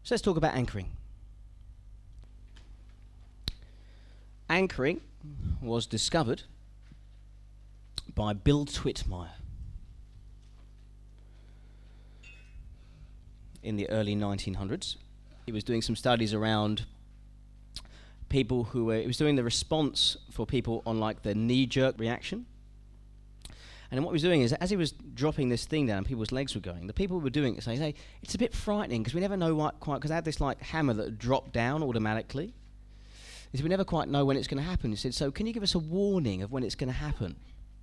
So let's talk about anchoring. Anchoring was discovered by Bill Twittmeyer in the early 1900s. He was doing some studies around people who were, he was doing the response for people on like the knee-jerk reaction. And what he was doing is, as he was dropping this thing down and people's legs were going, the people who were doing it saying, hey, it's a bit frightening because we never know what quite, because they had this like hammer that dropped down automatically. He said, we never quite know when it's going to happen. He said, so can you give us a warning of when it's going to happen?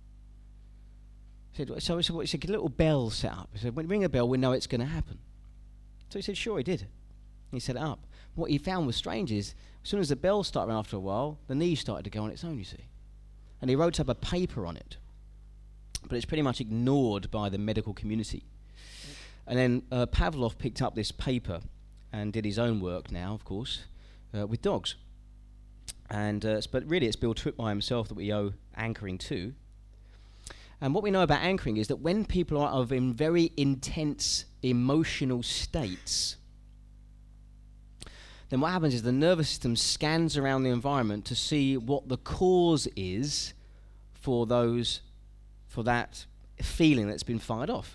He said, so he said, get a little bell set up. He said, when you ring a bell, we know it's going to happen. So he said, sure, he did. He set it up. What he found was strange is, as soon as the bell started after a while, the knee started to go on its own, you see. And he wrote up a paper on it. But it's pretty much ignored by the medical community. And then Pavlov picked up this paper and did his own work now, of course, with dogs. And but really it's Bill Twittmeyer himself that we owe anchoring to. And what we know about anchoring is that when people are in very intense emotional states, then what happens is the nervous system scans around the environment to see what the cause is for that feeling that's been fired off.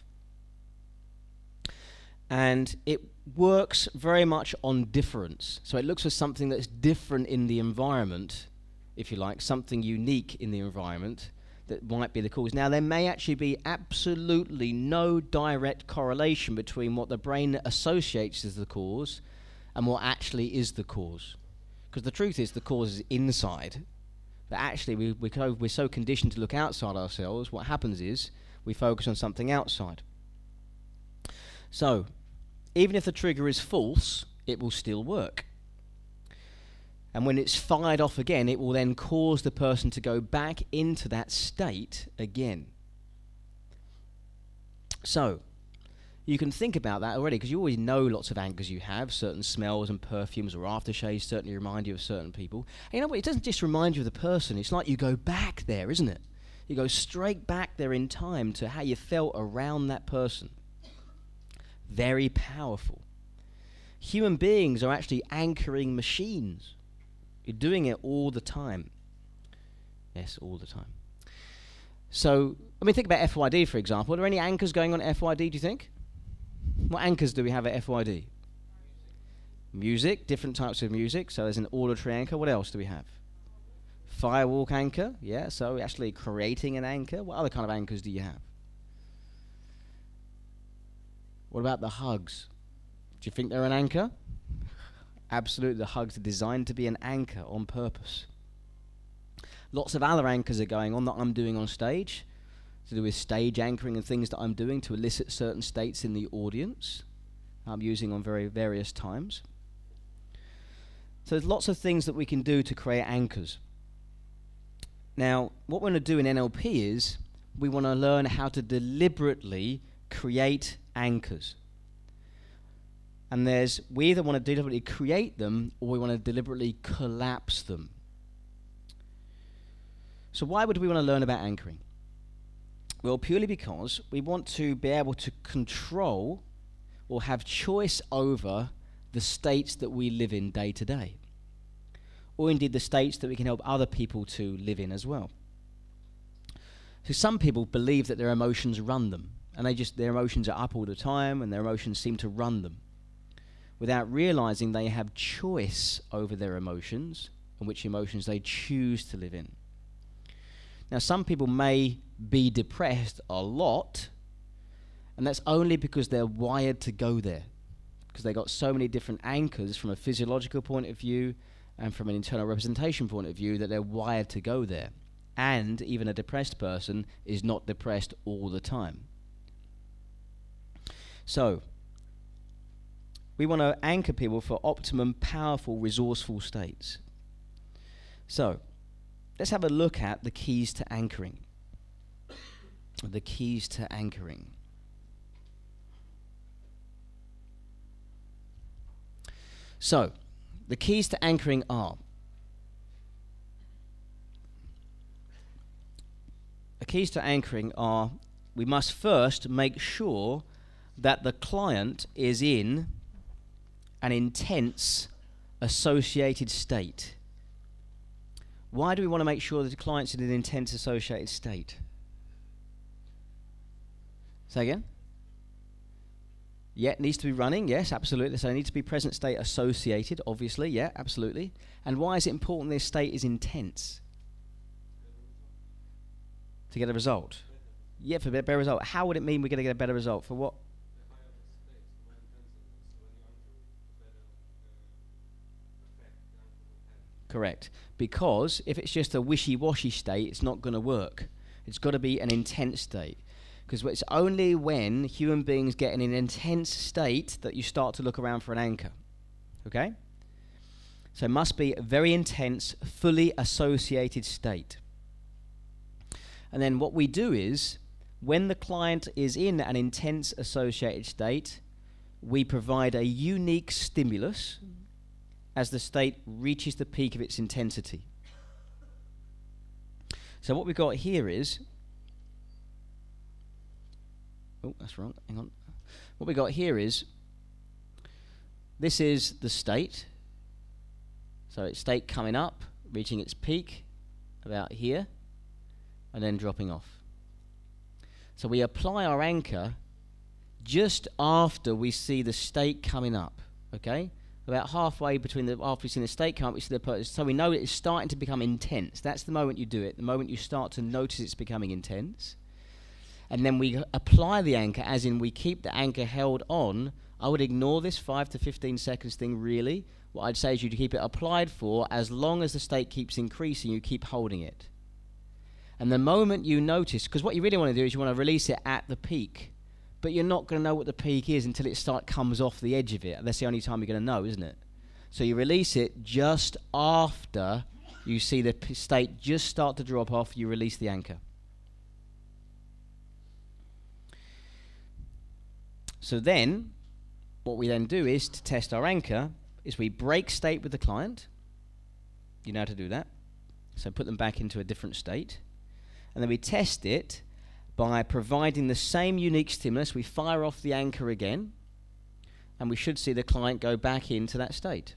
And it works very much on difference. So it looks for something that's different in the environment, if you like, something unique in the environment that might be the cause. Now, there may actually be absolutely no direct correlation between what the brain associates as the cause and what actually is the cause. Because the truth is the cause is inside. But actually, we're so conditioned to look outside ourselves, what happens is we focus on something outside. So, even if the trigger is false, it will still work. And when it's fired off again, it will then cause the person to go back into that state again. So, you can think about that already, because you always know lots of anchors you have. Certain smells and perfumes or aftershaves certainly remind you of certain people. And you know what? It doesn't just remind you of the person. It's like you go back there, isn't it? You go straight back there in time to how you felt around that person. Very powerful. Human beings are actually anchoring machines. You're doing it all the time. Yes, all the time. So, I mean, think about FYD, for example. Are there any anchors going on at FYD, do you think? What anchors do we have at FYD? Music, different types of music. So there's an auditory anchor. What else do we have? Firewalk anchor. Yeah, so actually creating an anchor. What other kind of anchors do you have? What about the hugs? Do you think they're an anchor? Absolutely, the hugs are designed to be an anchor on purpose. Lots of other anchors are going on that I'm doing on stage, to do with stage anchoring and things that I'm doing to elicit certain states in the audience. I'm using on very various times. So there's lots of things that we can do to create anchors. Now, what we're going to do in NLP is we want to learn how to deliberately create anchors. And we either want to deliberately create them or we want to deliberately collapse them. So why would we want to learn about anchoring? Well, purely because we want to be able to control or have choice over the states that we live in day to day. Or indeed the states that we can help other people to live in as well. So some people believe that their emotions run them, and their emotions are up all the time, and their emotions seem to run them, without realizing they have choice over their emotions and which emotions they choose to live in. Now, some people may be depressed a lot, and that's only because they're wired to go there, because they got so many different anchors from a physiological point of view and from an internal representation point of view that they're wired to go there. And even a depressed person is not depressed all the time. So, we want to anchor people for optimum, powerful, resourceful states. So, let's have a look at the keys to anchoring. The keys to anchoring. So, the keys to anchoring are: we must first make sure that the client is in an intense associated state. Why do we want to make sure that the client's in an intense associated state? Say again? Yeah, it needs to be running. Yes, absolutely. So it needs to be present state associated, obviously. Yeah, absolutely. And why is it important this state is intense? To get a result. Yeah, for a better result. How would it mean we're going to get a better result? For what? Correct. Because if it's just a wishy-washy state, it's not going to work. It's got to be an intense state. Because it's only when human beings get in an intense state that you start to look around for an anchor. Okay? So it must be a very intense, fully associated state. And then what we do is, when the client is in an intense associated state, we provide a unique stimulus as the state reaches the peak of its intensity. So what we've got here is... Oh, that's wrong. Hang on. What we got here is, this is the state. So it's state coming up, reaching its peak about here, and then dropping off. So we apply our anchor just after we see the state coming up. Okay, about halfway between the after we see the state come up, we see the so we know it's starting to become intense. That's the moment you do it. The moment you start to notice it's becoming intense. And then we apply the anchor, as in we keep the anchor held on. I would ignore this 5 to 15 seconds thing, really. What I'd say is you to keep it applied for as long as the state keeps increasing, you keep holding it. And the moment you notice, because what you really want to do is you want to release it at the peak, but you're not going to know what the peak is until it comes off the edge of it. That's the only time you're going to know, isn't it? So you release it just after you see the state just start to drop off, you release the anchor. So then, what we then do is, to test our anchor, is we break state with the client. You know how to do that. So put them back into a different state. And then we test it by providing the same unique stimulus. We fire off the anchor again, and we should see the client go back into that state.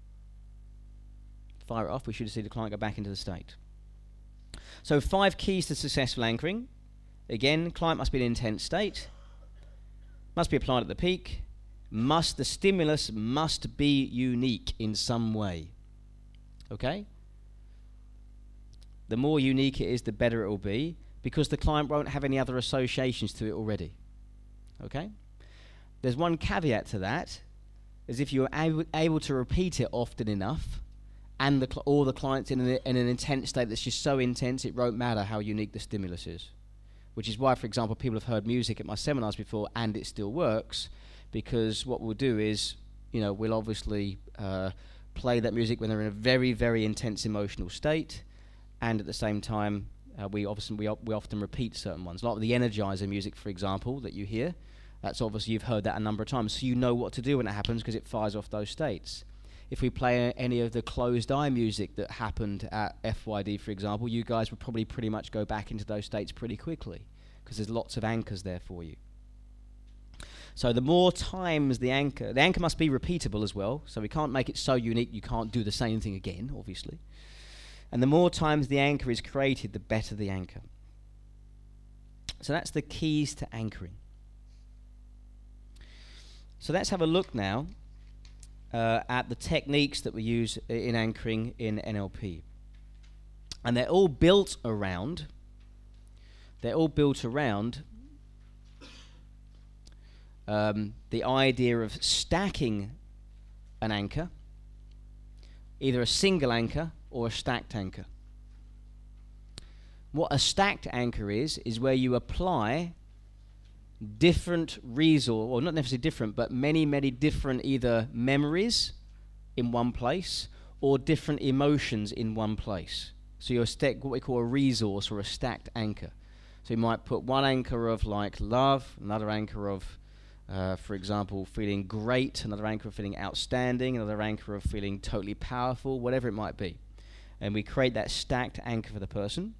Fire it off, we should see the client go back into the state. So 5 keys to successful anchoring. Again, client must be in an intense state. Must be applied at the peak. The stimulus must be unique in some way. Okay? The more unique it is, the better it will be, because the client won't have any other associations to it already. Okay? There's one caveat to that, is if you're able to repeat it often enough, and all the client's in an intense state that's just so intense, it won't matter how unique the stimulus is. Which is why, for example, people have heard music at my seminars before and it still works, because what we'll do is, we'll obviously play that music when they're in a very, very intense emotional state, and at the same time, we often repeat certain ones. Like the Energizer music, for example, that you hear, that's obviously you've heard that a number of times, so you know what to do when it happens because it fires off those states. If we play any of the closed eye music that happened at FYD, for example, you guys would probably pretty much go back into those states pretty quickly because there's lots of anchors there for you. So the more times the anchor must be repeatable as well, so we can't make it so unique you can't do the same thing again, obviously. And the more times the anchor is created, the better the anchor. So that's the keys to anchoring. So let's have a look now at the techniques that we use in anchoring in NLP. And they're all built around the idea of stacking an anchor, either a single anchor or a stacked anchor. What a stacked anchor is where you apply different resource, or not necessarily different, but many, many different either memories in one place or different emotions in one place. So you're what we call a resource or a stacked anchor. So you might put one anchor of like love, another anchor of, for example, feeling great, another anchor of feeling outstanding, another anchor of feeling totally powerful, whatever it might be. And we create that stacked anchor for the person.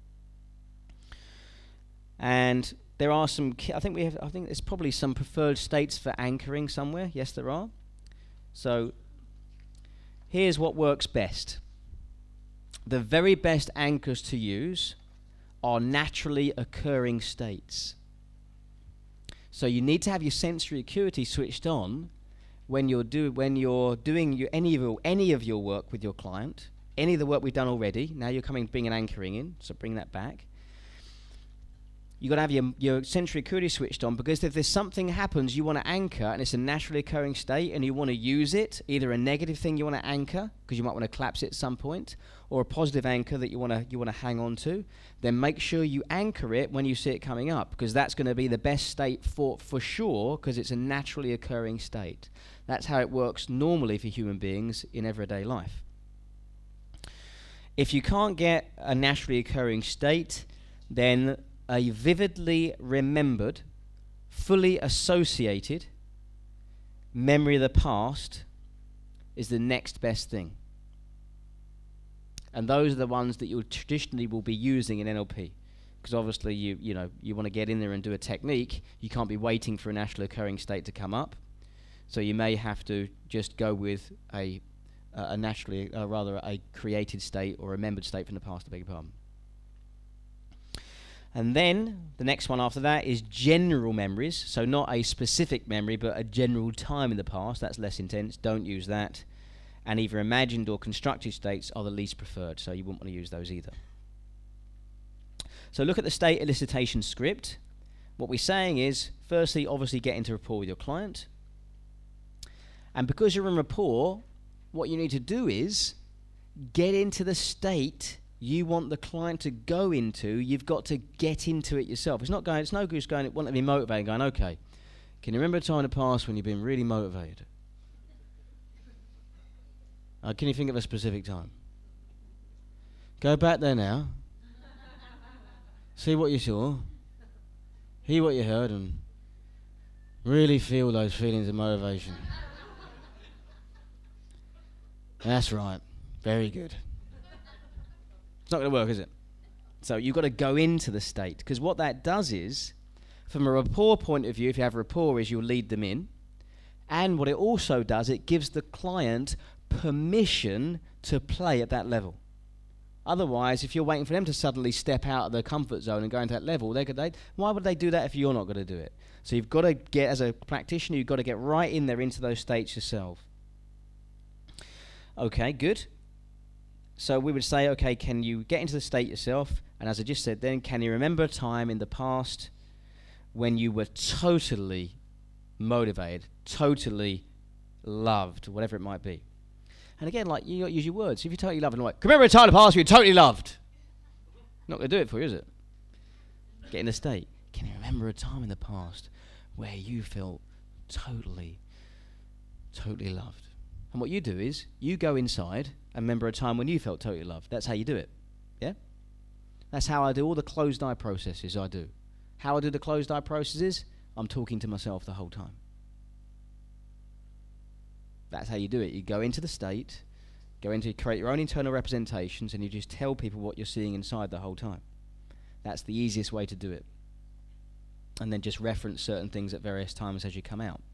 And there are some, I think there's probably some preferred states for anchoring somewhere. Yes, there are. So here's what works best. The very best anchors to use are naturally occurring states. So you need to have your sensory acuity switched on when you're doing any of your work with your client, any of the work we've done already. Now you're bringing an anchoring in, so bring that back. You've got to have your sensory acuity switched on, because if there's something happens you want to anchor and it's a naturally occurring state and you want to use it, either a negative thing you want to anchor because you might want to collapse it at some point, or a positive anchor that you want to hang on to, then make sure you anchor it when you see it coming up, because that's going to be the best state for sure, because it's a naturally occurring state. That's how it works normally for human beings in everyday life. If you can't get a naturally occurring state, then a vividly remembered, fully associated memory of the past is the next best thing. And those are the ones that you traditionally will be using in NLP. Because obviously you want to get in there and do a technique, you can't be waiting for a naturally occurring state to come up. So you may have to just go with a created state or remembered state from the past, I beg your pardon. And then the next one after that is general memories. So not a specific memory, but a general time in the past. That's less intense. Don't use that. And either imagined or constructed states are the least preferred, so you wouldn't want to use those either. So look at the state elicitation script. What we're saying is, firstly, obviously get into rapport with your client. And because you're in rapport, what you need to do is get into the state you want the client to go into. You've got to get into it yourself. It's no good just going, want to be motivated, going, okay, can you remember a time in the past when you've been really motivated? Can you think of a specific time? Go back there now. See what you saw. Hear what you heard, and really feel those feelings of motivation. That's right. Very good. It's not going to work, is it? So you've got to go into the state, because what that does is, from a rapport point of view, if you have rapport, is you'll lead them in. And what it also does, it gives the client permission to play at that level. Otherwise, if you're waiting for them to suddenly step out of their comfort zone and go into that level, why would they do that if you're not going to do it? So you've got to get, as a practitioner, you've got to get right in there into those states yourself. Okay, good. So we would say, okay, can you get into the state yourself? And as I just said then, can you remember a time in the past when you were totally motivated, totally loved, whatever it might be? And again, like, you use your words. If you're totally loved, and like, can you remember a time in the past when you were totally loved? Not going to do it for you, is it? Get in the state. Can you remember a time in the past where you felt totally loved? And what you do is, you go inside and remember a time when you felt totally loved. That's how you do it. Yeah? That's how I do all the closed eye processes I do. How I do the closed eye processes, I'm talking to myself the whole time. That's how you do it. You go into the state, create your own internal representations, and you just tell people what you're seeing inside the whole time. That's the easiest way to do it. And then just reference certain things at various times as you come out.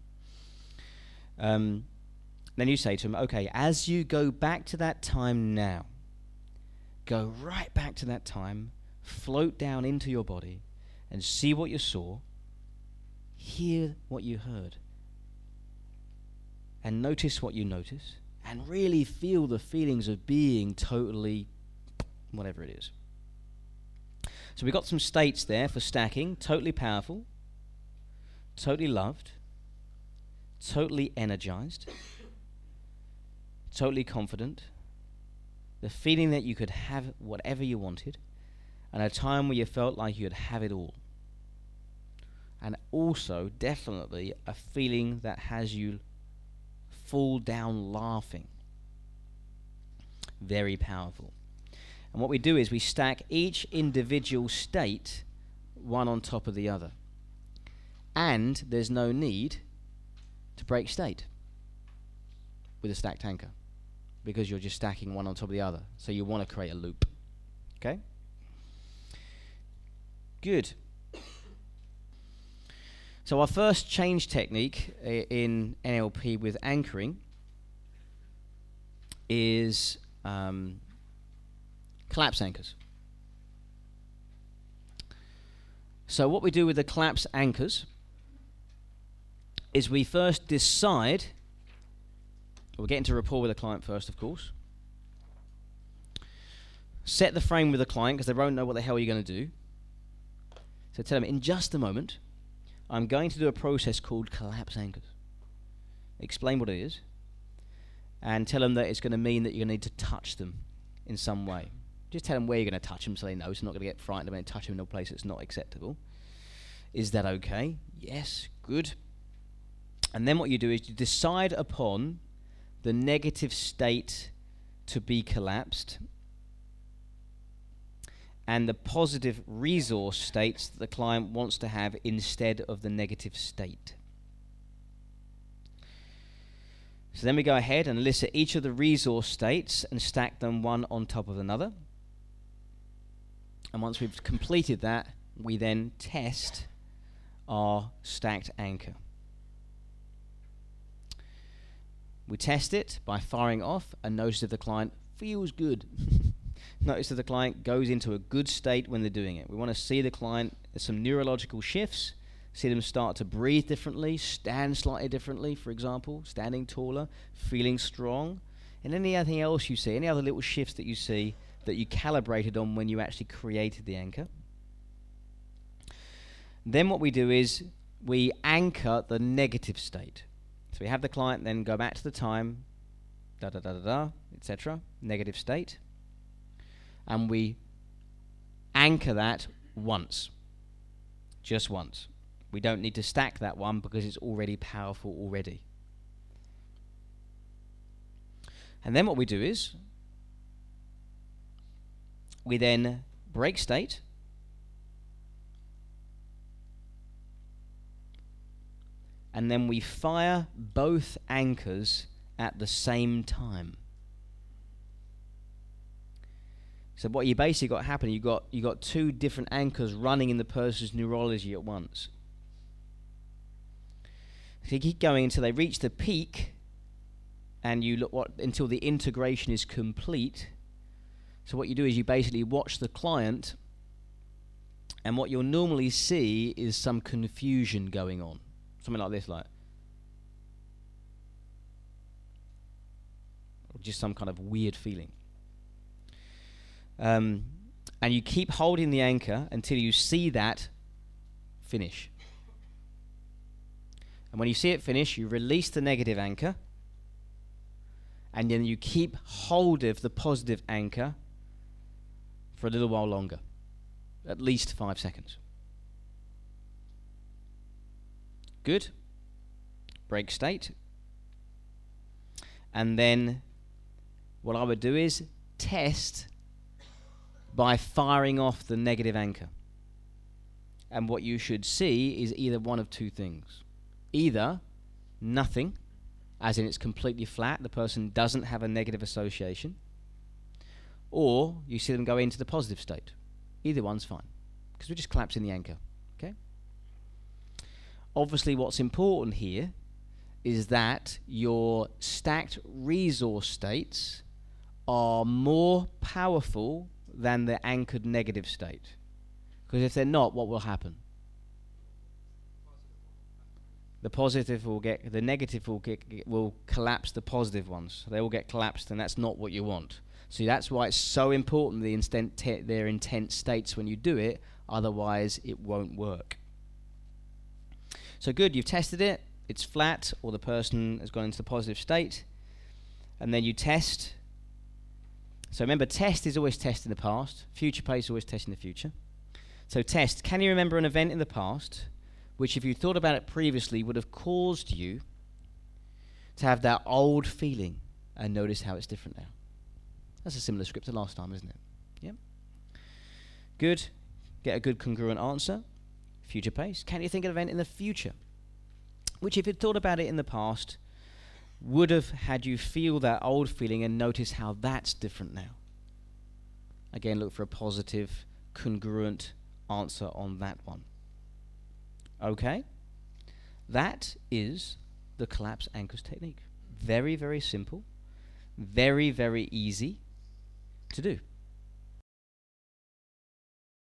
Then you say to them, okay, as you go back to that time now, go right back to that time, float down into your body, and see what you saw, hear what you heard, and notice what you notice, and really feel the feelings of being totally whatever it is. So we've got some states there for stacking: totally powerful, totally loved, totally energized, totally confident, the feeling that you could have whatever you wanted, and a time where you felt like you could have it all. And also, definitely, a feeling that has you fall down laughing. Very powerful. And what we do is we stack each individual state one on top of the other. And there's no need to break state with a stacked anchor, because you're just stacking one on top of the other. So you want to create a loop. Okay? Good. So our first change technique in NLP with anchoring is collapse anchors. So what we do with the collapse anchors is we first decide, we'll get into rapport with the client first, of course. Set the frame with the client because they won't know what the hell you're going to do. So tell them, in just a moment, I'm going to do a process called collapse anchors. Explain what it is, and tell them that it's going to mean that you're going to need to touch them in some way. Just tell them where you're going to touch them so they know, so they're not going to get frightened when they touch them in a place that's not acceptable. Is that okay? Yes, good. And then what you do is you decide upon the negative state to be collapsed and the positive resource states that the client wants to have instead of the negative state. So then we go ahead and elicit each of the resource states and stack them one on top of another. And once we've completed that, we then test our stacked anchor. We test it by firing off and notice if the client feels good. Notice that the client goes into a good state when they're doing it. We want to see the client, there's some neurological shifts, see them start to breathe differently, stand slightly differently, for example, standing taller, feeling strong, and anything else you see, any other little shifts that you see that you calibrated on when you actually created the anchor. Then what we do is we anchor the negative state. So we have the client then go back to the time, etc., negative state, and we anchor that once, just once. We don't need to stack that one because it's already powerful already. And then what we do is we then break state, and then we fire both anchors at the same time. So what you basically got happening, you got two different anchors running in the person's neurology at once. So you keep going until they reach the peak, and you look until the integration is complete. So what you do is you basically watch the client, and what you'll normally see is some confusion going on. Something like this, like, or just some kind of weird feeling. And you keep holding the anchor until you see that finish. And when you see it finish, you release the negative anchor, and then you keep hold of the positive anchor for a little while longer, at least 5 seconds. Good. Break state. And then what I would do is test by firing off the negative anchor. And what you should see is either one of two things. Either nothing, as in it's completely flat, the person doesn't have a negative association, or you see them go into the positive state. Either one's fine, because we're just collapsing the anchor. Okay? Obviously, what's important here is that your stacked resource states are more powerful than the anchored negative state. Because if they're not, what will happen? The positive will get, the negative will collapse the positive ones. They will get collapsed, and that's not what you want. So that's why it's so important their intense states when you do it, otherwise it won't work. So good, you've tested it, it's flat, or the person has gone into the positive state, and then you test. So remember, test is always test in the past, future pace is always test in the future. So test, can you remember an event in the past which, if you thought about it previously, would have caused you to have that old feeling, and notice how it's different now? That's a similar script to last time, isn't it? Yeah. Good. Get a good congruent answer. Future pace. Can you think of an event in the future which, if you'd thought about it in the past, would have had you feel that old feeling, and notice how that's different now? Again, look for a positive, congruent answer on that one. Okay? That is the collapse anchors technique. Very, very simple, very, very easy to do.